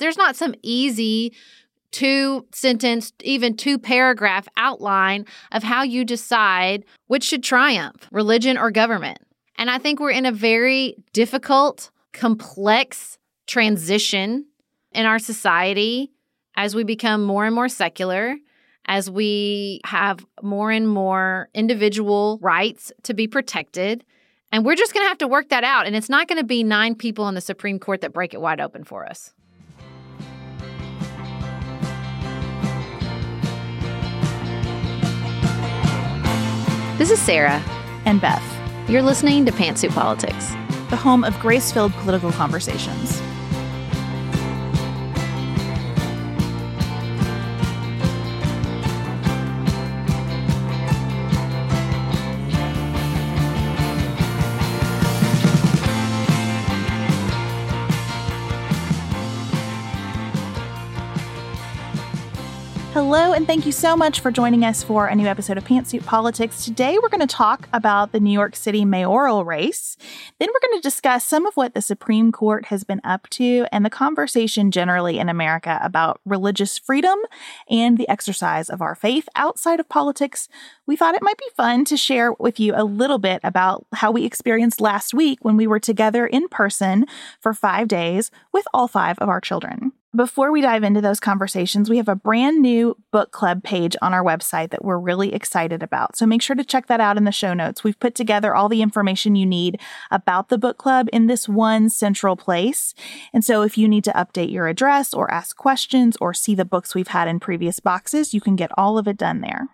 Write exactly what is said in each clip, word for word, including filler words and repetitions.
there's not some easy two-sentence, even two-paragraph outline of how you decide which should triumph, religion or government. And I think we're in a very difficult, complex transition in our society as we become more and more secular, as we have more and more individual rights to be protected. And we're just going to have to work that out. And it's not going to be nine people on the Supreme Court that break it wide open for us. This is Sarah. And Beth. You're listening to Pantsuit Politics, the home of grace-filled political conversations. Hello, and thank you so much for joining us for a new episode of Pantsuit Politics. Today, we're going to talk about the New York City mayoral race. Then we're going to discuss some of what the Supreme Court has been up to and the conversation generally in America about religious freedom and the exercise of our faith outside of politics. We thought it might be fun to share with you a little bit about how we experienced last week when we were together in person for five days with all five of our children. Before we dive into those conversations, we have a brand new book club page on our website that we're really excited about. So make sure to check that out in the show notes. We've put together all the information you need about the book club in this one central place. And so if you need to update your address or ask questions or see the books we've had in previous boxes, you can get all of it done there.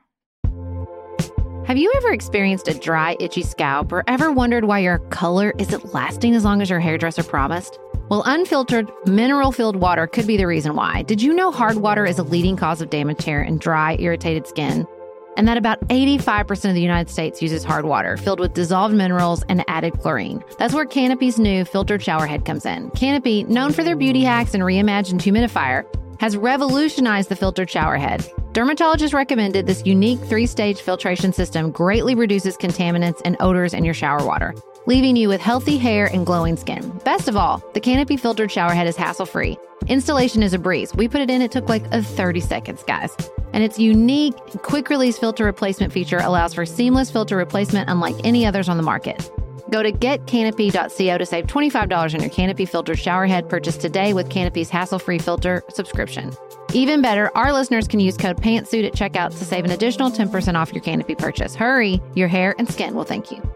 Have you ever experienced a dry, itchy scalp or ever wondered why your color isn't lasting as long as your hairdresser promised? Well, unfiltered, mineral-filled water could be the reason why. Did you know hard water is a leading cause of damaged hair and dry, irritated skin? And that about eighty-five percent of the United States uses hard water, filled with dissolved minerals and added chlorine. That's where Canopy's new filtered shower head comes in. Canopy, known for their beauty hacks and reimagined humidifier, has revolutionized the filtered shower head. Dermatologists recommended this unique three-stage filtration system greatly reduces contaminants and odors in your shower water, leaving you with healthy hair and glowing skin. Best of all, the Canopy filtered shower head is hassle-free. Installation is a breeze. We put it in, it took like a thirty seconds, guys. And its unique quick-release filter replacement feature allows for seamless filter replacement unlike any others on the market. Go to get canopy dot co to save twenty-five dollars on your Canopy filtered shower head purchase today with Canopy's hassle-free filter subscription. Even better, our listeners can use code PANTSUIT at checkout to save an additional ten percent off your Canopy purchase. Hurry, your hair and skin will thank you.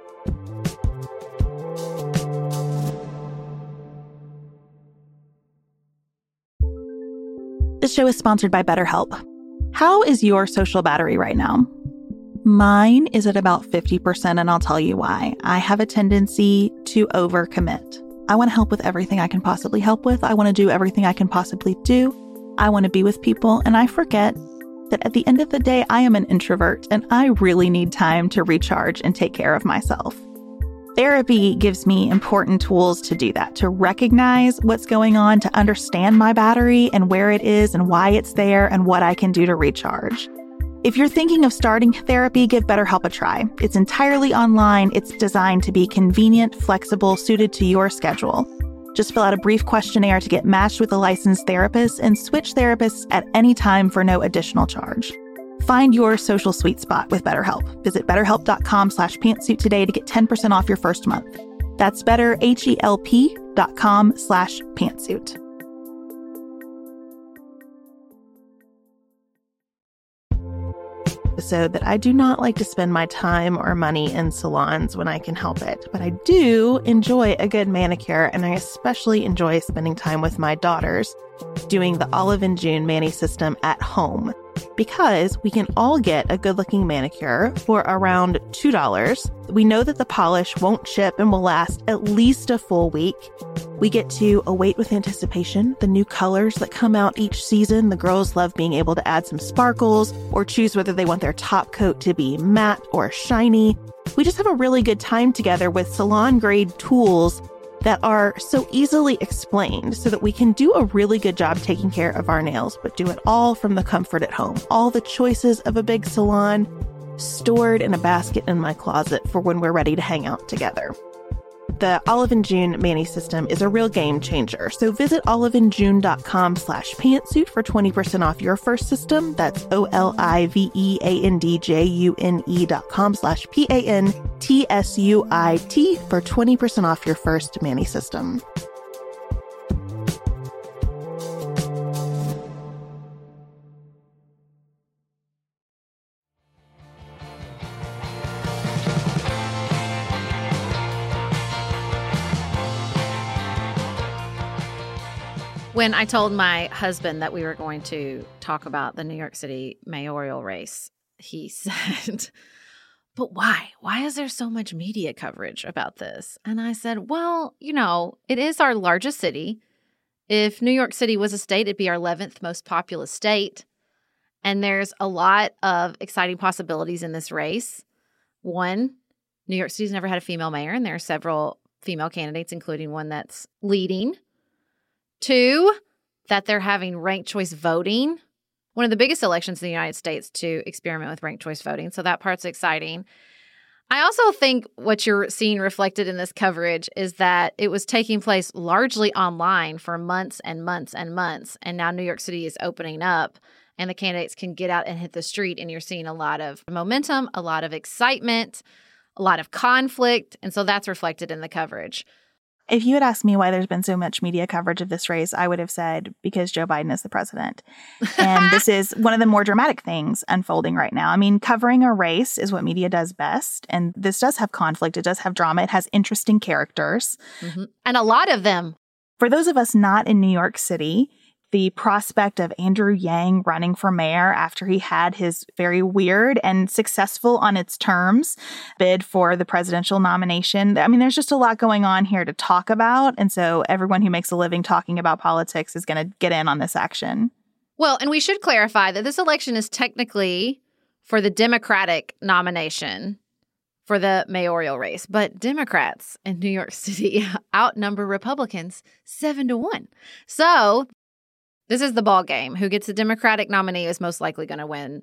This show is sponsored by BetterHelp. How is your social battery right now? Mine is at about fifty percent, and I'll tell you why. I have a tendency to overcommit. I want to help with everything I can possibly help with. I want to do everything I can possibly do. I want to be with people, and I forget that at the end of the day, I am an introvert, and I really need time to recharge and take care of myself. Therapy gives me important tools to do that, to recognize what's going on, to understand my battery and where it is and why it's there and what I can do to recharge. If you're thinking of starting therapy, give BetterHelp a try. It's entirely online. It's designed to be convenient, flexible, suited to your schedule. Just fill out a brief questionnaire to get matched with a licensed therapist and switch therapists at any time for no additional charge. Find your social sweet spot with BetterHelp. Visit betterhelp.com slash pantsuit today to get ten percent off your first month. That's betterhelp.com slash pantsuit. Episode that I do not like to spend my time or money in salons when I can help it, but I do enjoy a good manicure, and I especially enjoy spending time with my daughters doing the Olive and June Mani system at home, because we can all get a good-looking manicure for around two dollars. We know that the polish won't chip and will last at least a full week. We get to await with anticipation the new colors that come out each season. The girls love being able to add some sparkles or choose whether they want their top coat to be matte or shiny. We just have a really good time together with salon-grade tools that are so easily explained so that we can do a really good job taking care of our nails, but do it all from the comfort at home. All the choices of a big salon stored in a basket in my closet for when we're ready to hang out together. The Olive and June Manny system is a real game changer. So visit oliveandjune.com slash pantsuit for twenty percent off your first system. That's O-L-I-V-E-A-N-D-J-U-N-E dot com slash P-A-N-T-S-U-I-T for twenty percent off your first Manny system. When I told my husband that we were going to talk about the New York City mayoral race, he said, but why? Why is there so much media coverage about this? And I said, well, you know, it is our largest city. If New York City was a state, it'd be our eleventh most populous state. And there's a lot of exciting possibilities in this race. One, New York City's never had a female mayor, and there are several female candidates, including one that's leading. Two, that they're having ranked choice voting, one of the biggest elections in the United States to experiment with ranked choice voting. So that part's exciting. I also think what you're seeing reflected in this coverage is that it was taking place largely online for months and months and months. And now New York City is opening up and the candidates can get out and hit the street. And you're seeing a lot of momentum, a lot of excitement, a lot of conflict. And so that's reflected in the coverage. If you had asked me why there's been so much media coverage of this race, I would have said because Joe Biden is the president. And this is one of the more dramatic things unfolding right now. I mean, covering a race is what media does best. And this does have conflict. It does have drama. It has interesting characters. Mm-hmm. And a lot of them. For those of us not in New York City, the prospect of Andrew Yang running for mayor after he had his very weird and successful on its terms bid for the presidential nomination. I mean, there's just a lot going on here to talk about. And so everyone who makes a living talking about politics is going to get in on this action. Well, and we should clarify that this election is technically for the Democratic nomination for the mayoral race. But Democrats in New York City outnumber Republicans seven to one. So this is the ball game. Who gets the Democratic nominee is most likely going to win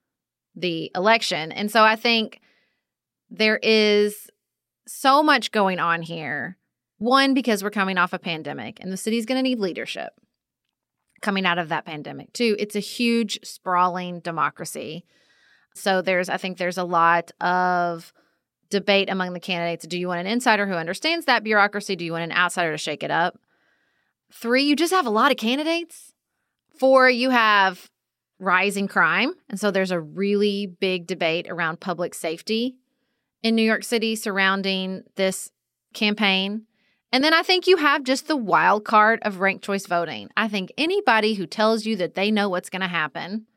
the election. And so I think there is so much going on here. One, because we're coming off a pandemic and the city's going to need leadership coming out of that pandemic. Two, it's a huge, sprawling democracy. So there's, I think there's a lot of debate among the candidates. Do you want an insider who understands that bureaucracy? Do you want an outsider to shake it up? Three, you just have a lot of candidates. Four, you have rising crime. And so there's a really big debate around public safety in New York City surrounding this campaign. And then I think you have just the wild card of ranked choice voting. I think anybody who tells you that they know what's going to happen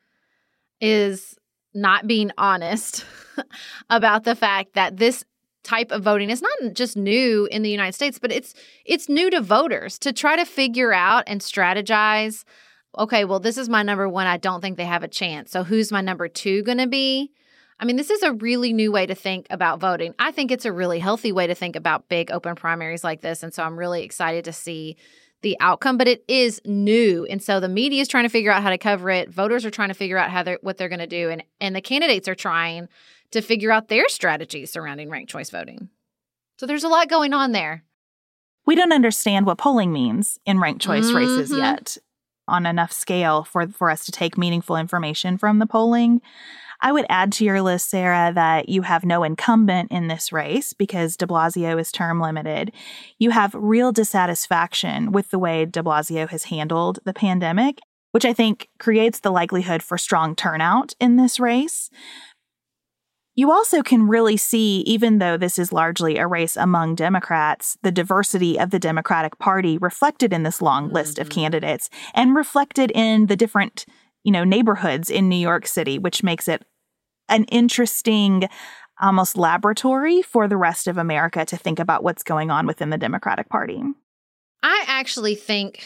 is not being honest about the fact that this type of voting is not just new in the United States, but it's it's new to voters to try to figure out and strategize. Okay, well, this is my number one. I don't think they have a chance. So who's my number two going to be? I mean, this is a really new way to think about voting. I think it's a really healthy way to think about big open primaries like this. And so I'm really excited to see the outcome, but it is new. And so the media is trying to figure out how to cover it. Voters are trying to figure out how they're, what they're going to do. And, and the candidates are trying to figure out their strategies surrounding ranked choice voting. So there's a lot going on there. We don't understand what polling means in ranked choice mm-hmm. races yet on enough scale for, for us to take meaningful information from the polling. I would add to your list, Sarah, that you have no incumbent in this race because de Blasio is term limited. You have real dissatisfaction with the way de Blasio has handled the pandemic, which I think creates the likelihood for strong turnout in this race. You also can really see, even though this is largely a race among Democrats, the diversity of the Democratic Party reflected in this long mm-hmm. list of candidates and reflected in the different, you know, neighborhoods in New York City, which makes it an interesting, almost laboratory for the rest of America to think about what's going on within the Democratic Party. I actually think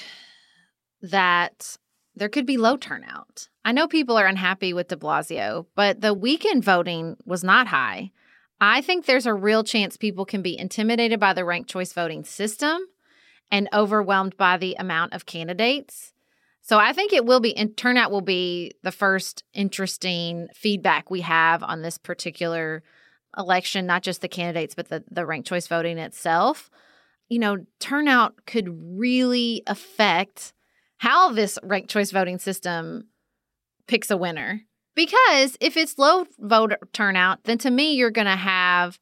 that there could be low turnout. I know people are unhappy with de Blasio, but the weekend voting was not high. I think there's a real chance people can be intimidated by the ranked choice voting system and overwhelmed by the amount of candidates. So I think it will be, and turnout will be the first interesting feedback we have on this particular election, not just the candidates, but the, the ranked choice voting itself, you know, turnout could really affect how this ranked choice voting system picks a winner. Because if it's low voter turnout, then to me, you're going to have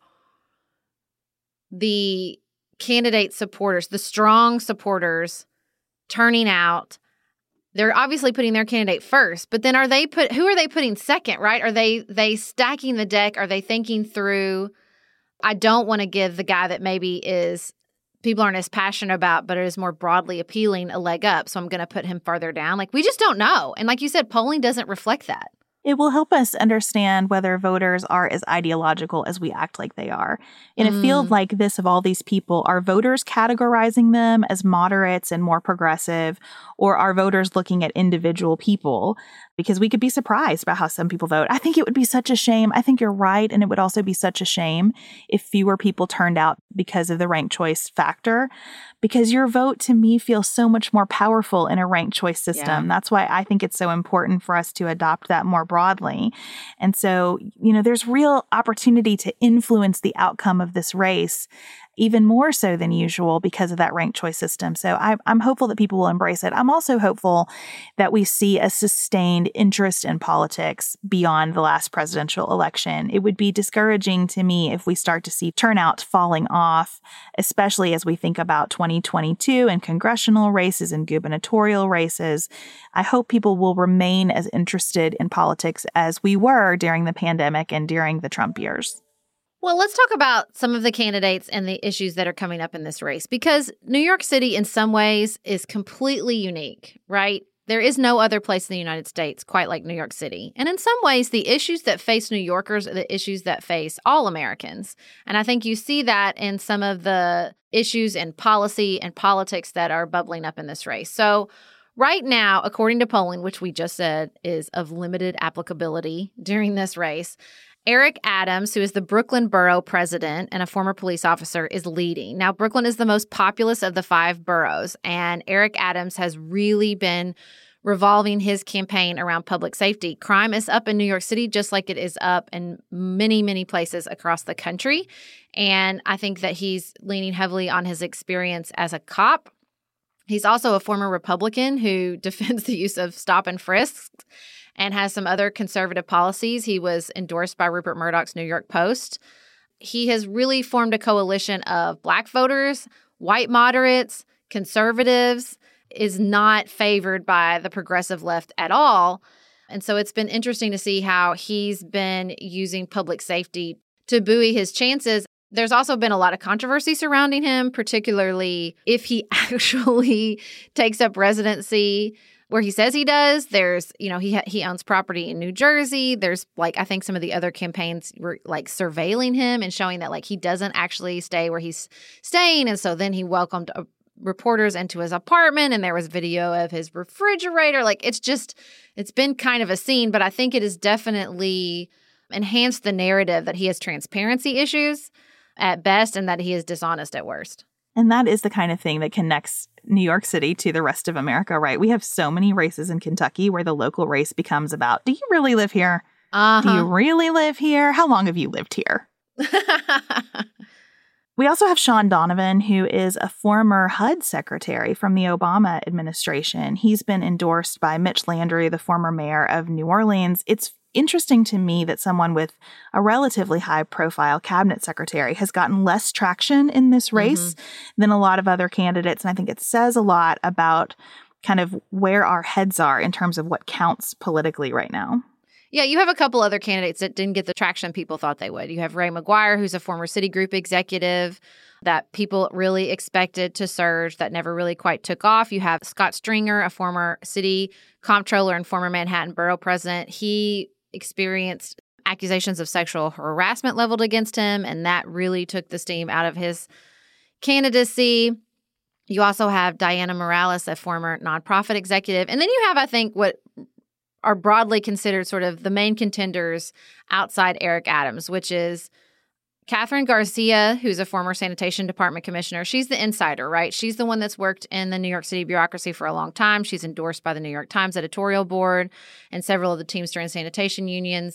the candidate supporters, the strong supporters turning out. They're obviously putting their candidate first, but then are they put, who are they putting second, right? Are they, they stacking the deck? Are they thinking through, I don't want to give the guy that maybe is, people aren't as passionate about, but is more broadly appealing, a leg up. So I'm going to put him further down. Like, we just don't know. And like you said, polling doesn't reflect that. It will help us understand whether voters are as ideological as we act like they are. In a mm. field like this of all these people, are voters categorizing them as moderates and more progressive, or are voters looking at individual people? Because we could be surprised by how some people vote. I think it would be such a shame. I think you're right. And it would also be such a shame if fewer people turned out because of the ranked choice factor. Because your vote, to me, feels so much more powerful in a ranked choice system. Yeah. That's why I think it's so important for us to adopt that more broadly. And so, you know, there's real opportunity to influence the outcome of this race, even more so than usual because of that ranked choice system. So I, I'm hopeful that people will embrace it. I'm also hopeful that we see a sustained interest in politics beyond the last presidential election. It would be discouraging to me if we start to see turnout falling off, especially as we think about twenty twenty-two and congressional races and gubernatorial races. I hope people will remain as interested in politics as we were during the pandemic and during the Trump years. Well, let's talk about some of the candidates and the issues that are coming up in this race, because New York City in some ways is completely unique, right? There is no other place in the United States quite like New York City. And in some ways, the issues that face New Yorkers are the issues that face all Americans. And I think you see that in some of the issues in policy and politics that are bubbling up in this race. So right now, according to polling, which we just said is of limited applicability during this race, Eric Adams, who is the Brooklyn borough president and a former police officer, is leading. Now, Brooklyn is the most populous of the five boroughs, and Eric Adams has really been revolving his campaign around public safety. Crime is up in New York City just like it is up in many, many places across the country. And I think that he's leaning heavily on his experience as a cop. He's also a former Republican who defends the use of stop and frisks and has some other conservative policies. He was endorsed by Rupert Murdoch's New York Post. He has really formed a coalition of Black voters, white moderates, conservatives, is not favored by the progressive left at all. And so it's been interesting to see how he's been using public safety to buoy his chances. There's also been a lot of controversy surrounding him, particularly if he actually takes up residency where he says he does. There's, you know, he ha- he owns property in New Jersey. There's, like, I think some of the other campaigns were, like, surveilling him and showing that, like, he doesn't actually stay where he's staying. And so then he welcomed uh, reporters into his apartment, and there was video of his refrigerator. Like, it's just, it's been kind of a scene, but I think it has definitely enhanced the narrative that he has transparency issues at best and that he is dishonest at worst. And that is the kind of thing that connects New York City to the rest of America, right? We have so many races in Kentucky where the local race becomes about, do you really live here? Uh-huh. Do you really live here? How long have you lived here? We also have Sean Donovan, who is a former H U D secretary from the Obama administration. He's been endorsed by Mitch Landrieu, the former mayor of New Orleans. It's interesting to me that someone with a relatively high-profile cabinet secretary has gotten less traction in this race mm-hmm. than a lot of other candidates. And I think it says a lot about kind of where our heads are in terms of what counts politically right now. Yeah, you have a couple other candidates that didn't get the traction people thought they would. You have Ray McGuire, who's a former Citigroup executive that people really expected to surge that never really quite took off. You have Scott Stringer, a former city comptroller and former Manhattan borough president. He experienced accusations of sexual harassment leveled against him, and that really took the steam out of his candidacy. You also have Diana Morales, a former nonprofit executive. And then you have, I think, what are broadly considered sort of the main contenders outside Eric Adams, which is Catherine Garcia, who's a former sanitation department commissioner. She's the insider, right? She's the one that's worked in the New York City bureaucracy for a long time. She's endorsed by the New York Times editorial board and several of the Teamster and sanitation unions.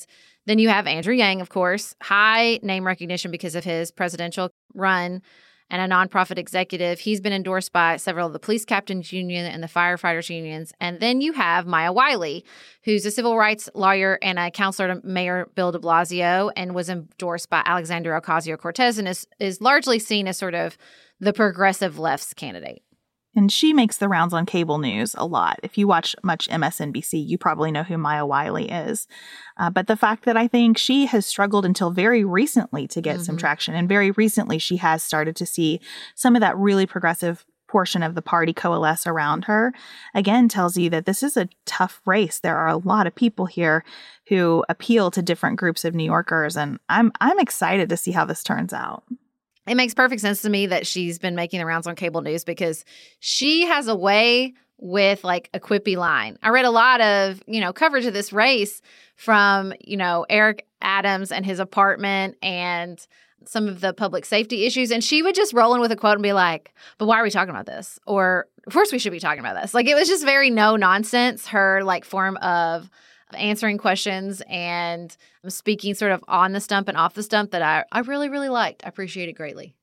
Then you have Andrew Yang, of course, high name recognition because of his presidential run and a nonprofit executive. He's been endorsed by several of the police captains union and the firefighters unions. And then you have Maya Wiley, who's a civil rights lawyer and a counselor to Mayor Bill de Blasio and was endorsed by Alexandria Ocasio-Cortez and is, is largely seen as sort of the progressive left's candidate. And she makes the rounds on cable news a lot. If you watch much M S N B C, you probably know who Maya Wiley is. Uh, but the fact that I think she has struggled until very recently to get mm-hmm. some traction, and very recently she has started to see some of that really progressive portion of the party coalesce around her, again, tells you that this is a tough race. There are a lot of people here who appeal to different groups of New Yorkers, and I'm I'm excited to see how this turns out. It makes perfect sense to me that she's been making the rounds on cable news because she has a way with like a quippy line. I read a lot of, you know, coverage of this race from, you know, Eric Adams and his apartment and some of the public safety issues. And she would just roll in with a quote and be like, but why are we talking about this? Or of course we should be talking about this. Like it was just very no nonsense, her like form of answering questions and speaking sort of on the stump and off the stump that I, I really, really liked. I appreciate it greatly.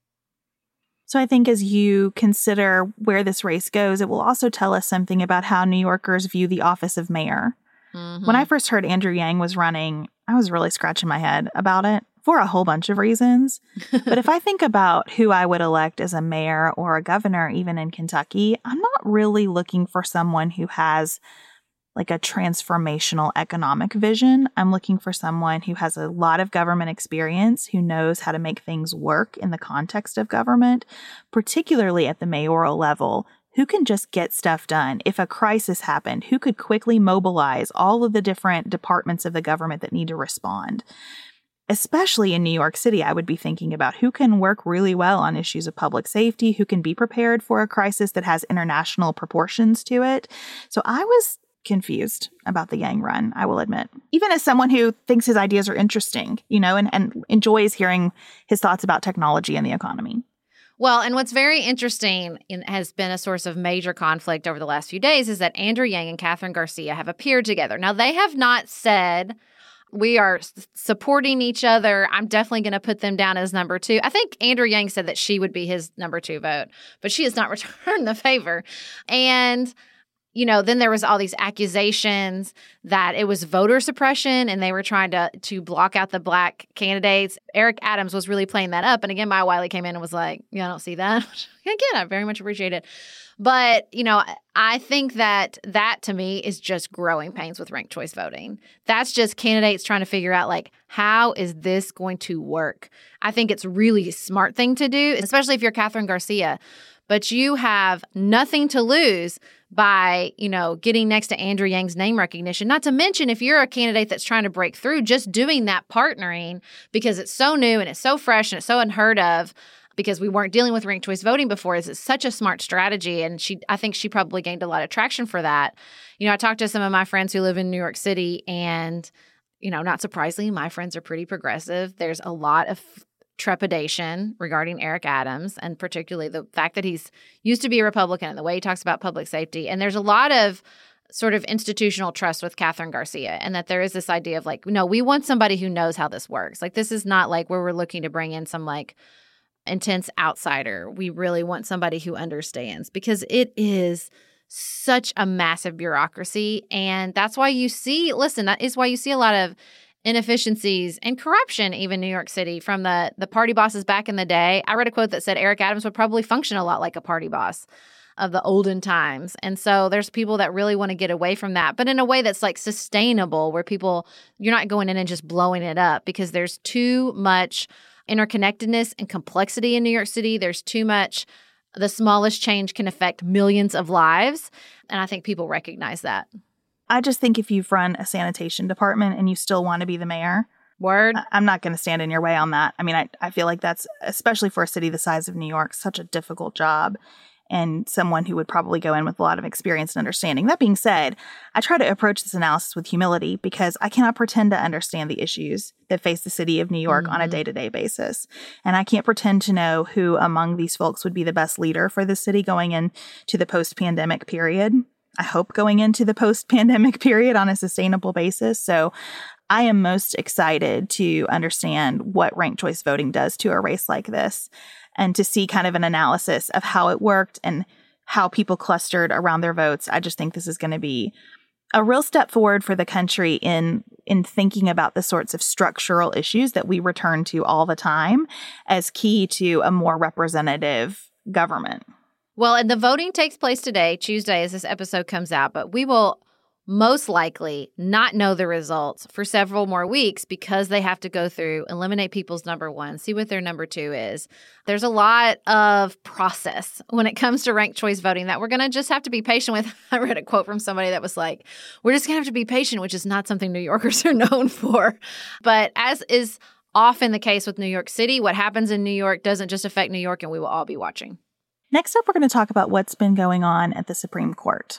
So I think as you consider where this race goes, it will also tell us something about how New Yorkers view the office of mayor. Mm-hmm. When I first heard Andrew Yang was running, I was really scratching my head about it for a whole bunch of reasons. But if I think about who I would elect as a mayor or a governor, even in Kentucky, I'm not really looking for someone who has like a transformational economic vision. I'm looking for someone who has a lot of government experience, who knows how to make things work in the context of government, particularly at the mayoral level, who can just get stuff done. If a crisis happened, who could quickly mobilize all of the different departments of the government that need to respond. Especially in New York City, I would be thinking about who can work really well on issues of public safety, who can be prepared for a crisis that has international proportions to it. So I was confused about the Yang run, I will admit. Even as someone who thinks his ideas are interesting, you know, and, and enjoys hearing his thoughts about technology and the economy. Well, and what's very interesting and has been a source of major conflict over the last few days is that Andrew Yang and Catherine Garcia have appeared together. Now, they have not said we are supporting each other. I'm definitely going to put them down as number two. I think Andrew Yang said that she would be his number two vote, but she has not returned the favor. And you know, then there was all these accusations that it was voter suppression and they were trying to to block out the black candidates. Eric Adams was really playing that up. And again, Maya Wiley came in and was like, yeah, I don't see that. Again, I very much appreciate it. But, you know, I think that that to me is just growing pains with ranked choice voting. That's just candidates trying to figure out, like, how is this going to work? I think it's really a smart thing to do, especially if you're Catherine Garcia. But you have nothing to lose by, you know, getting next to Andrew Yang's name recognition. Not to mention, if you're a candidate that's trying to break through, just doing that partnering because it's so new and it's so fresh and it's so unheard of because we weren't dealing with ranked choice voting before is such a smart strategy. And she, I think she probably gained a lot of traction for that. You know, I talked to some of my friends who live in New York City and, you know, not surprisingly, my friends are pretty progressive. There's a lot of trepidation regarding Eric Adams, and particularly the fact that he's used to be a Republican and the way he talks about public safety. And there's a lot of sort of institutional trust with Catherine Garcia, and that there is this idea of like, no, we want somebody who knows how this works. Like, this is not like where we're looking to bring in some like intense outsider. We really want somebody who understands, because it is such a massive bureaucracy. And that's why you see, listen, that is why you see a lot of inefficiencies and corruption, even in New York City, from the, the party bosses back in the day. I read a quote that said Eric Adams would probably function a lot like a party boss of the olden times. And so there's people that really want to get away from that, but in a way that's like sustainable, where people, you're not going in and just blowing it up, because there's too much interconnectedness and complexity in New York City. There's too much, the smallest change can affect millions of lives. And I think people recognize that. I just think if you've run a sanitation department and you still want to be the mayor, word, I'm not going to stand in your way on that. I mean, I, I feel like that's, especially for a city the size of New York, such a difficult job, and someone who would probably go in with a lot of experience and understanding. That being said, I try to approach this analysis with humility, because I cannot pretend to understand the issues that face the city of New York mm-hmm. on a day-to-day basis. And I can't pretend to know who among these folks would be the best leader for the city going into the post-pandemic period. I hope going into the post-pandemic period on a sustainable basis. So I am most excited to understand what ranked choice voting does to a race like this and to see kind of an analysis of how it worked and how people clustered around their votes. I just think this is going to be a real step forward for the country in in thinking about the sorts of structural issues that we return to all the time as key to a more representative government. Well, and the voting takes place today, Tuesday, as this episode comes out, but we will most likely not know the results for several more weeks because they have to go through, eliminate people's number one, see what their number two is. There's a lot of process when it comes to ranked choice voting that we're going to just have to be patient with. I read a quote from somebody that was like, we're just going to have to be patient, which is not something New Yorkers are known for. But as is often the case with New York City, what happens in New York doesn't just affect New York, and we will all be watching. Next up, we're going to talk about what's been going on at the Supreme Court.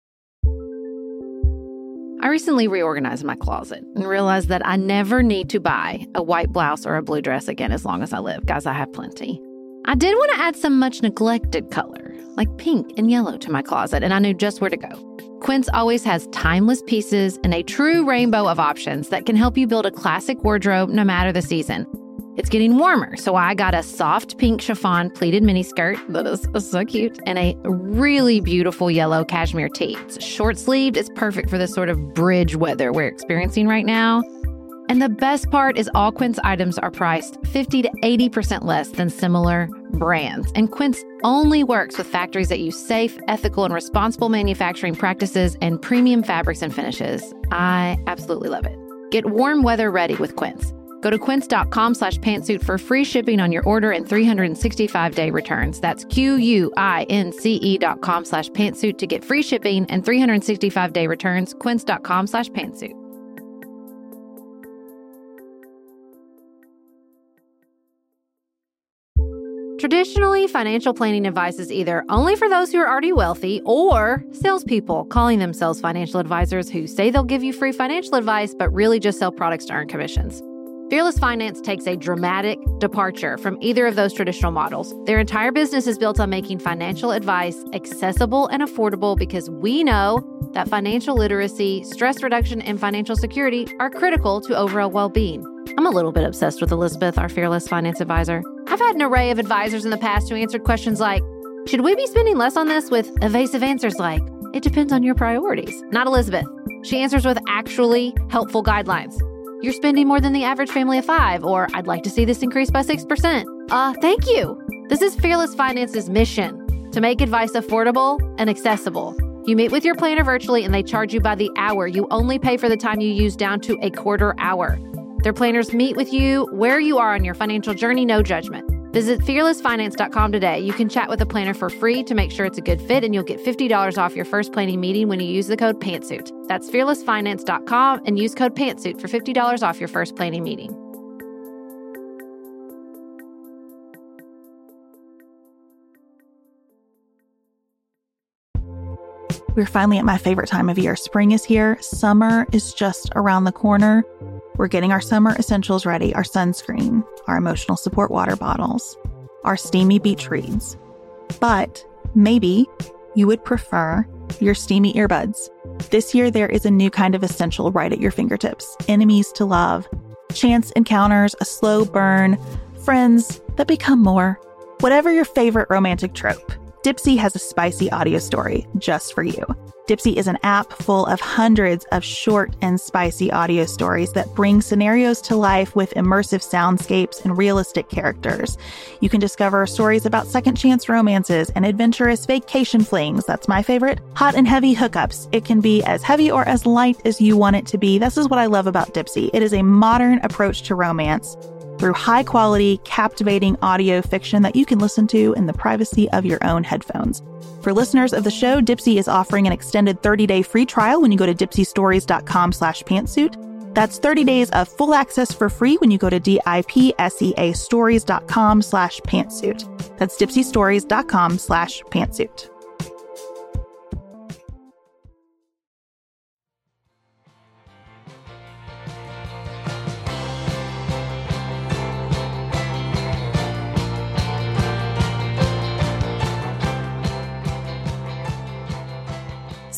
I recently reorganized my closet and realized that I never need to buy a white blouse or a blue dress again as long as I live. Guys, I have plenty. I did want to add some much neglected color, like pink and yellow, to my closet, and I knew just where to go. Quince always has timeless pieces and a true rainbow of options that can help you build a classic wardrobe no matter the season. It's getting warmer, so I got a soft pink chiffon pleated miniskirt that is so cute and a really beautiful yellow cashmere tee. It's short-sleeved. It's perfect for this sort of bridge weather we're experiencing right now. And the best part is all Quince items are priced fifty to eighty percent less than similar brands. And Quince only works with factories that use safe, ethical, and responsible manufacturing practices and premium fabrics and finishes. I absolutely love it. Get warm weather ready with Quince. Go to quince.com slash pantsuit for free shipping on your order and three hundred sixty-five day returns. That's Q-U-I-N-C-E dot com slash pantsuit to get free shipping and three hundred sixty-five day returns. Quince.com slash pantsuit. Traditionally, financial planning advice is either only for those who are already wealthy or salespeople calling themselves financial advisors who say they'll give you free financial advice but really just sell products to earn commissions. Fearless Finance takes a dramatic departure from either of those traditional models. Their entire business is built on making financial advice accessible and affordable because we know that financial literacy, stress reduction, and financial security are critical to overall well-being. I'm a little bit obsessed with Elizabeth, our Fearless Finance advisor. I've had an array of advisors in the past who answered questions like, should we be spending less on this, with evasive answers like, it depends on your priorities. Not Elizabeth. She answers with actually helpful guidelines. You're spending more than the average family of five, or I'd like to see this increase by six percent. Uh, thank you. This is Fearless Finance's mission, to make advice affordable and accessible. You meet with your planner virtually and they charge you by the hour. You only pay for the time you use down to a quarter hour. Their planners meet with you where you are on your financial journey, no judgment. Visit fearless finance dot com today. You can chat with a planner for free to make sure it's a good fit, and you'll get fifty dollars off your first planning meeting when you use the code PANTSUIT. That's fearless finance dot com and use code PANTSUIT for fifty dollars off your first planning meeting. We're finally at my favorite time of year. Spring is here. Summer is just around the corner. We're getting our summer essentials ready, our sunscreen, our emotional support water bottles, our steamy beach reads. But maybe you would prefer your steamy earbuds. This year, there is a new kind of essential right at your fingertips. Enemies to love, chance encounters, a slow burn, friends that become more. Whatever your favorite romantic trope, Dipsea has a spicy audio story just for you. Dipsea is an app full of hundreds of short and spicy audio stories that bring scenarios to life with immersive soundscapes and realistic characters. You can discover stories about second chance romances and adventurous vacation flings. That's my favorite. Hot and heavy hookups. It can be as heavy or as light as you want it to be. This is what I love about Dipsea. It is a modern approach to romance through high-quality, captivating audio fiction that you can listen to in the privacy of your own headphones. For listeners of the show, Dipsea is offering an extended thirty-day free trial when you go to dipseastories.com slash pantsuit. That's thirty days of full access for free when you go to D-I-P-S-E-A stories.com slash pantsuit. That's dipseastories.com slash pantsuit.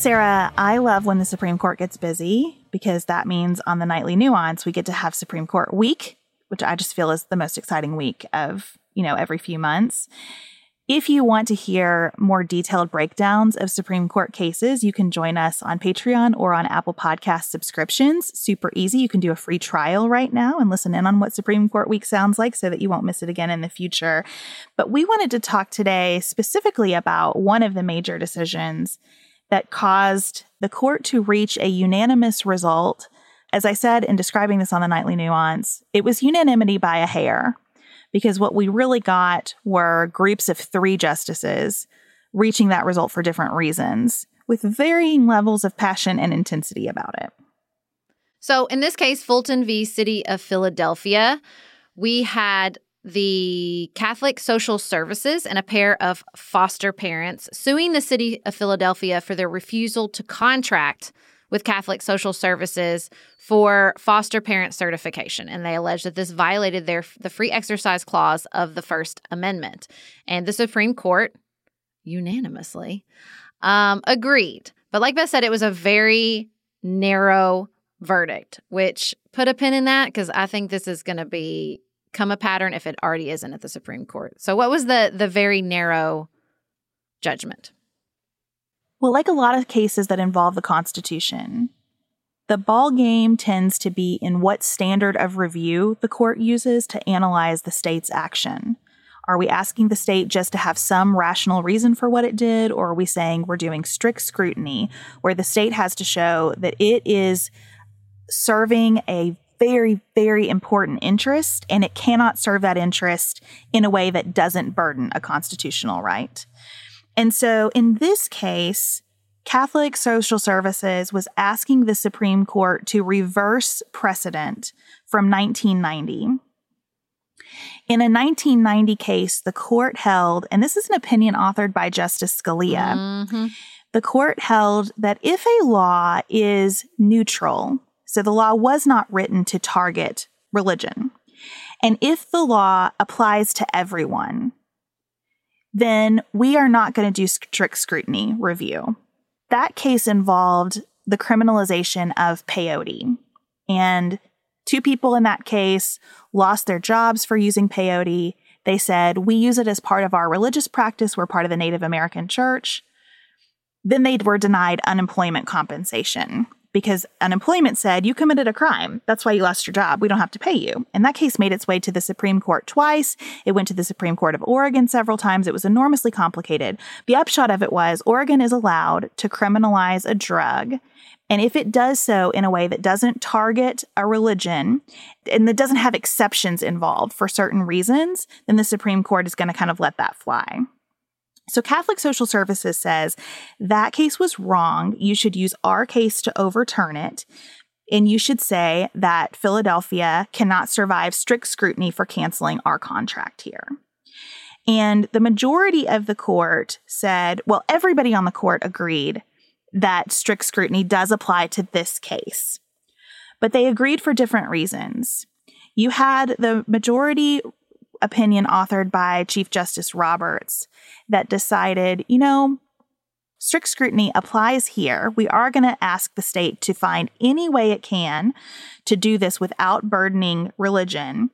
Sarah, I love when the Supreme Court gets busy because that means on the Nightly Nuance, we get to have Supreme Court week, which I just feel is the most exciting week of, you know, every few months. If you want to hear more detailed breakdowns of Supreme Court cases, you can join us on Patreon or on Apple Podcast subscriptions. Super easy. You can do a free trial right now and listen in on what Supreme Court week sounds like so that you won't miss it again in the future. But we wanted to talk today specifically about one of the major decisions that caused the court to reach a unanimous result. As I said in describing this on the Nightly Nuance, it was unanimity by a hair, because what we really got were groups of three justices reaching that result for different reasons, with varying levels of passion and intensity about it. So in this case, Fulton v. City of Philadelphia, we had the Catholic Social Services and a pair of foster parents suing the City of Philadelphia for their refusal to contract with Catholic Social Services for foster parent certification. And they allege that this violated their the free exercise clause of the First Amendment. And the Supreme Court unanimously um, agreed. But like Beth said, it was a very narrow verdict, which put a pin in that because I think this is going to be come a pattern if it already isn't at the Supreme Court. So what was the the very narrow judgment? Well, like a lot of cases that involve the Constitution, the ball game tends to be in what standard of review the court uses to analyze the state's action. Are we asking the state just to have some rational reason for what it did, or are we saying we're doing strict scrutiny where the state has to show that it is serving a very, very important interest, and it cannot serve that interest in a way that doesn't burden a constitutional right. And so in this case, Catholic Social Services was asking the Supreme Court to reverse precedent from nineteen ninety. In a nineteen ninety case, the court held, and this is an opinion authored by Justice Scalia, mm-hmm. the court held that if a law is neutral, so the law was not written to target religion, and if the law applies to everyone, then we are not going to do strict scrutiny review. That case involved the criminalization of peyote. And two people in that case lost their jobs for using peyote. They said, we use it as part of our religious practice. We're part of the Native American church. Then they were denied unemployment compensation because unemployment said, you committed a crime. That's why you lost your job. We don't have to pay you. And that case made its way to the Supreme Court twice. It went to the Supreme Court of Oregon several times. It was enormously complicated. The upshot of it was Oregon is allowed to criminalize a drug. And if it does so in a way that doesn't target a religion and that doesn't have exceptions involved for certain reasons, then the Supreme Court is going to kind of let that fly. So Catholic Social Services says that case was wrong. You should use our case to overturn it. And you should say that Philadelphia cannot survive strict scrutiny for canceling our contract here. And the majority of the court said, well, everybody on the court agreed that strict scrutiny does apply to this case. But they agreed for different reasons. You had the majority opinion authored by Chief Justice Roberts that decided, you know, strict scrutiny applies here. We are going to ask the state to find any way it can to do this without burdening religion,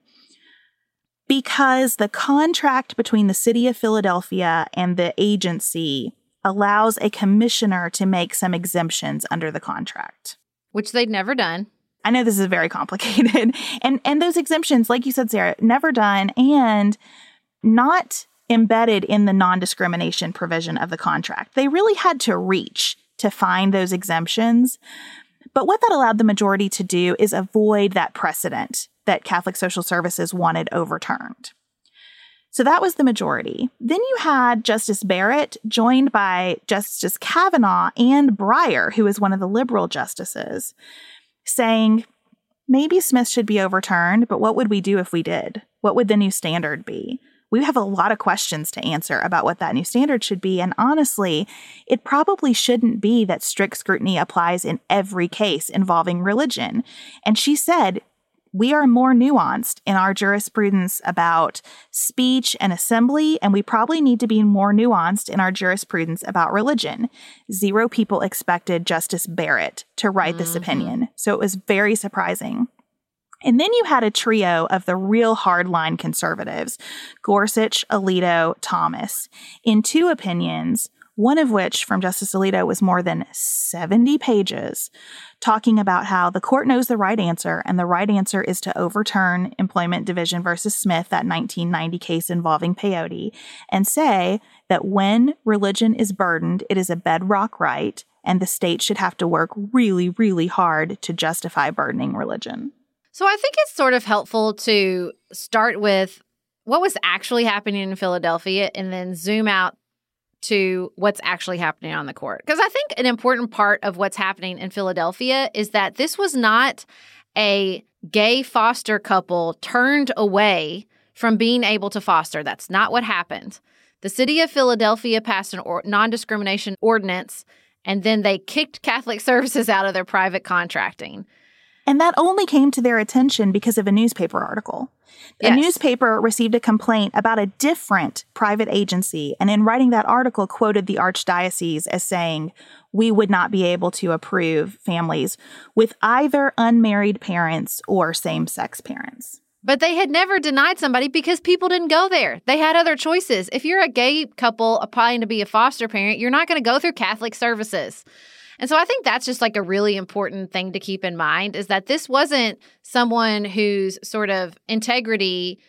because the contract between the City of Philadelphia and the agency allows a commissioner to make some exemptions under the contract. Which they'd never done. I know this is very complicated. And and those exemptions, like you said, Sarah, never done and not embedded in the non-discrimination provision of the contract. They really had to reach to find those exemptions. But what that allowed the majority to do is avoid that precedent that Catholic Social Services wanted overturned. So that was the majority. Then you had Justice Barrett joined by Justice Kavanaugh and Breyer, who is one of the liberal justices, saying, maybe Smith should be overturned, but what would we do if we did? What would the new standard be? We have a lot of questions to answer about what that new standard should be. And honestly, it probably shouldn't be that strict scrutiny applies in every case involving religion. And she said, we are more nuanced in our jurisprudence about speech and assembly, and we probably need to be more nuanced in our jurisprudence about religion. Zero people expected Justice Barrett to write mm-hmm. this opinion, so it was very surprising. And then you had a trio of the real hardline conservatives, Gorsuch, Alito, Thomas, in two opinions, one of which from Justice Alito was more than seventy pages, talking about how the court knows the right answer, and the right answer is to overturn Employment Division versus Smith, that nineteen ninety case involving peyote, and say that when religion is burdened, it is a bedrock right, and the state should have to work really, really hard to justify burdening religion. So I think it's sort of helpful to start with what was actually happening in Philadelphia and then zoom out to what's actually happening on the court. Because I think an important part of what's happening in Philadelphia is that this was not a gay foster couple turned away from being able to foster. That's not what happened. The city of Philadelphia passed an or- non-discrimination ordinance, and then they kicked Catholic Services out of their private contracting. And that only came to their attention because of a newspaper article. A yes. newspaper received a complaint about a different private agency, and in writing that article quoted the archdiocese as saying, we would not be able to approve families with either unmarried parents or same-sex parents. But they had never denied somebody because people didn't go there. They had other choices. If you're a gay couple applying to be a foster parent, you're not going to go through Catholic Services. And so I think that's just like a really important thing to keep in mind, is that this wasn't someone whose sort of integrity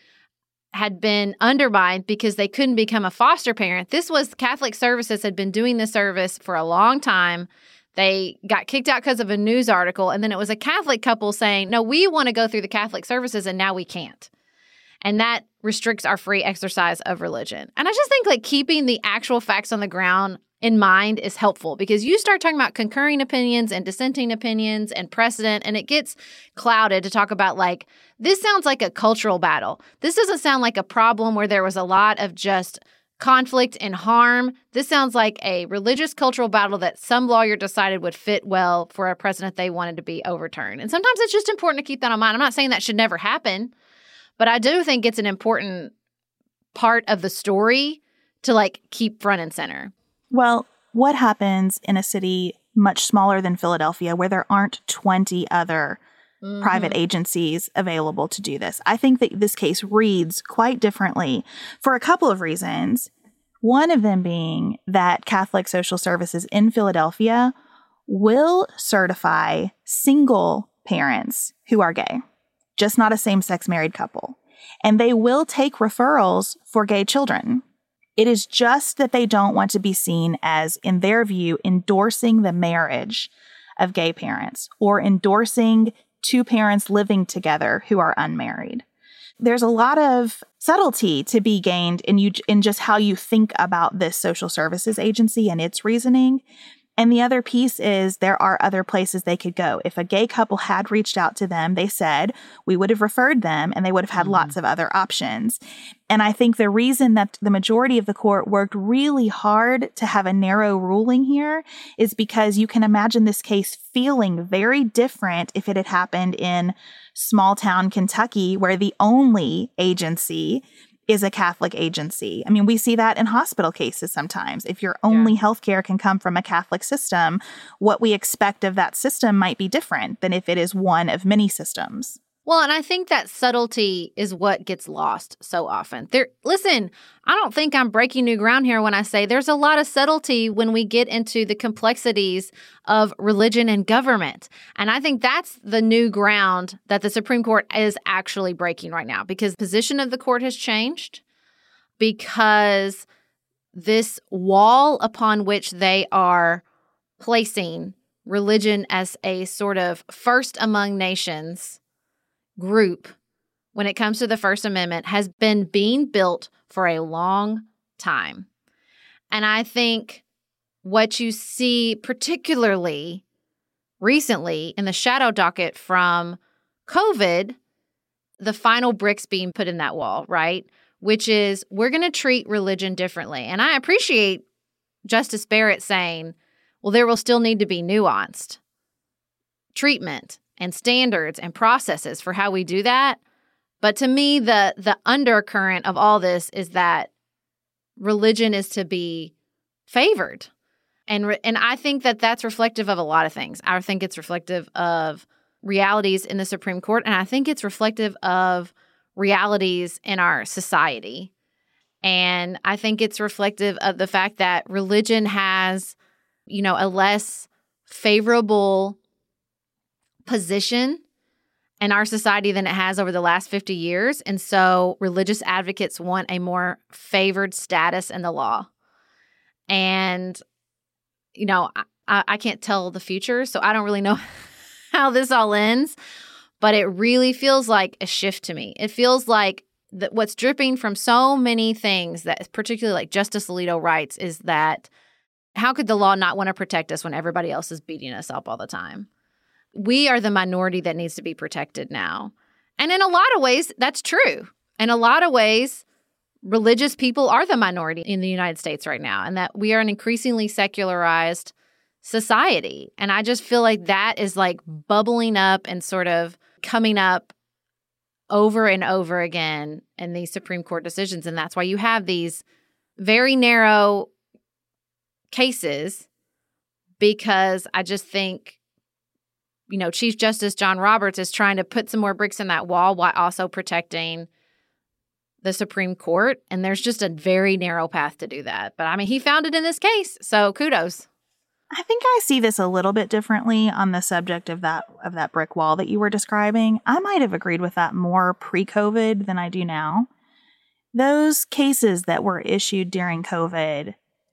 had been undermined because they couldn't become a foster parent. This was Catholic Services had been doing this service for a long time. They got kicked out because of a news article, and then it was a Catholic couple saying, no, we want to go through the Catholic Services, and now we can't. And that restricts our free exercise of religion. And I just think like keeping the actual facts on the ground in mind is helpful, because you start talking about concurring opinions and dissenting opinions and precedent, and it gets clouded to talk about like, this sounds like a cultural battle. This doesn't sound like a problem where there was a lot of just conflict and harm. This sounds like a religious cultural battle that some lawyer decided would fit well for a precedent they wanted to be overturned. And sometimes it's just important to keep that in mind. I'm not saying that should never happen, but I do think it's an important part of the story to like keep front and center. Well, what happens in a city much smaller than Philadelphia where there aren't twenty other mm-hmm. private agencies available to do this? I think that this case reads quite differently for a couple of reasons. One of them being that Catholic Social Services in Philadelphia will certify single parents who are gay, just not a same-sex married couple. And they will take referrals for gay children. It is just that they don't want to be seen as, in their view, endorsing the marriage of gay parents or endorsing two parents living together who are unmarried. There's a lot of subtlety to be gained in you in just how you think about this social services agency and its reasoning. And the other piece is there are other places they could go. If a gay couple had reached out to them, they said, we would have referred them and they would have had mm-hmm. lots of other options. And I think the reason that the majority of the court worked really hard to have a narrow ruling here is because you can imagine this case feeling very different if it had happened in small town Kentucky, where the only agency is a Catholic agency. I mean, we see that in hospital cases sometimes. If your only yeah. healthcare can come from a Catholic system, what we expect of that system might be different than if it is one of many systems. Well, and I think that subtlety is what gets lost so often. There, listen, I don't think I'm breaking new ground here when I say there's a lot of subtlety when we get into the complexities of religion and government. And I think that's the new ground that the Supreme Court is actually breaking right now, because the position of the court has changed, because this wall upon which they are placing religion as a sort of first among nations group when it comes to the First Amendment has been being built for a long time. And I think what you see particularly recently in the shadow docket from COVID, the final bricks being put in that wall, right? Which is we're going to treat religion differently. And I appreciate Justice Barrett saying, well, there will still need to be nuanced treatment and standards and processes for how we do that. But to me, the the undercurrent of all this is that religion is to be favored. And re- and I think that that's reflective of a lot of things. I think it's reflective of realities in the Supreme Court, and I think it's reflective of realities in our society. And I think it's reflective of the fact that religion has, you know, a less favorable position in our society than it has over the last fifty years. And so religious advocates want a more favored status in the law. And, you know, I, I can't tell the future, so I don't really know how this all ends. But it really feels like a shift to me. It feels like that what's dripping from so many things, that particularly like Justice Alito writes, is that how could the law not want to protect us when everybody else is beating us up all the time? We are the minority that needs to be protected now. And in a lot of ways, that's true. In a lot of ways, religious people are the minority in the United States right now, and that we are an increasingly secularized society. And I just feel like that is like bubbling up and sort of coming up over and over again in these Supreme Court decisions. And that's why you have these very narrow cases, because I just think, you know, Chief Justice John Roberts is trying to put some more bricks in that wall while also protecting the Supreme Court. And there's just a very narrow path to do that. But I mean, he found it in this case. So kudos. I think I see this a little bit differently on the subject of that of that brick wall that you were describing. I might have agreed with that more pre-COVID than I do now. Those cases that were issued during COVID,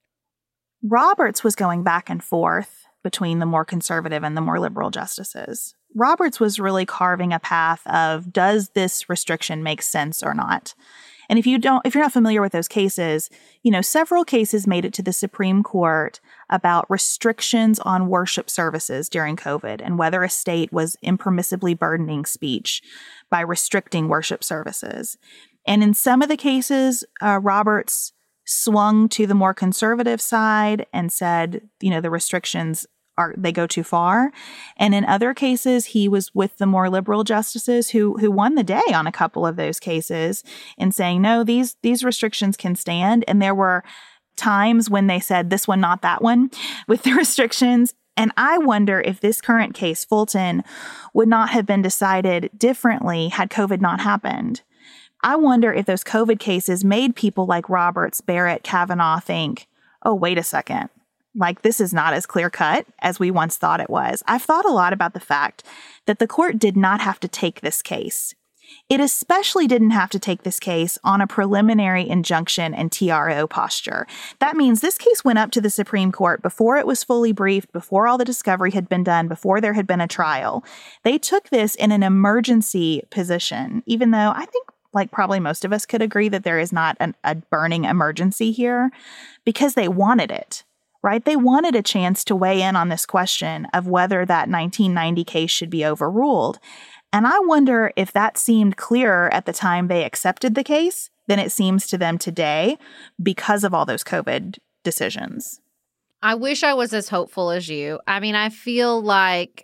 Roberts was going back and forth between the more conservative and the more liberal justices. Roberts was really carving a path of, does this restriction make sense or not? And if you don't, if you're not familiar with those cases, you know, several cases made it to the Supreme Court about restrictions on worship services during COVID and whether a state was impermissibly burdening speech by restricting worship services. And in some of the cases, uh, Roberts swung to the more conservative side and said, you know, the restrictions are, they go too far. And in other cases, he was with the more liberal justices who who won the day on a couple of those cases in saying, no, these these restrictions can stand. And there were times when they said this one, not that one, with the restrictions. And I wonder if this current case, Fulton, would not have been decided differently had COVID not happened. I wonder if those COVID cases made people like Roberts, Barrett, Kavanaugh think, oh, wait a second. Like, this is not as clear cut as we once thought it was. I've thought a lot about the fact that the court did not have to take this case. It especially didn't have to take this case on a preliminary injunction and T R O posture. That means this case went up to the Supreme Court before it was fully briefed, before all the discovery had been done, before there had been a trial. They took this in an emergency position, even though I think, like probably most of us could agree that there is not an, a burning emergency here, because they wanted it. Right? They wanted a chance to weigh in on this question of whether that nineteen ninety case should be overruled. And I wonder if that seemed clearer at the time they accepted the case than it seems to them today because of all those COVID decisions. I wish I was as hopeful as you. I mean, I feel like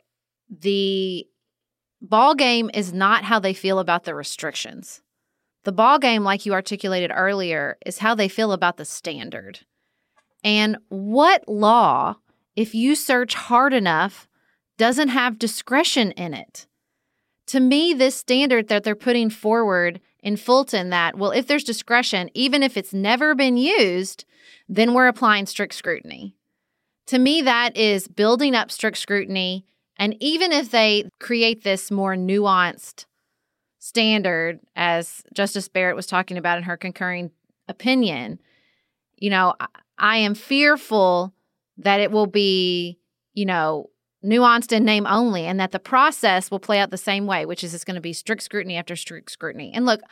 the ball game is not how they feel about the restrictions. The ball game, like you articulated earlier, is how they feel about the standard. And what law, if you search hard enough, doesn't have discretion in it? To me, this standard that they're putting forward in Fulton, that, well, if there's discretion, even if it's never been used, then we're applying strict scrutiny. To me, that is building up strict scrutiny. And even if they create this more nuanced standard, as Justice Barrett was talking about in her concurring opinion, you know, I am fearful that it will be, you know, nuanced in name only, and that the process will play out the same way, which is it's going to be strict scrutiny after strict scrutiny. And look,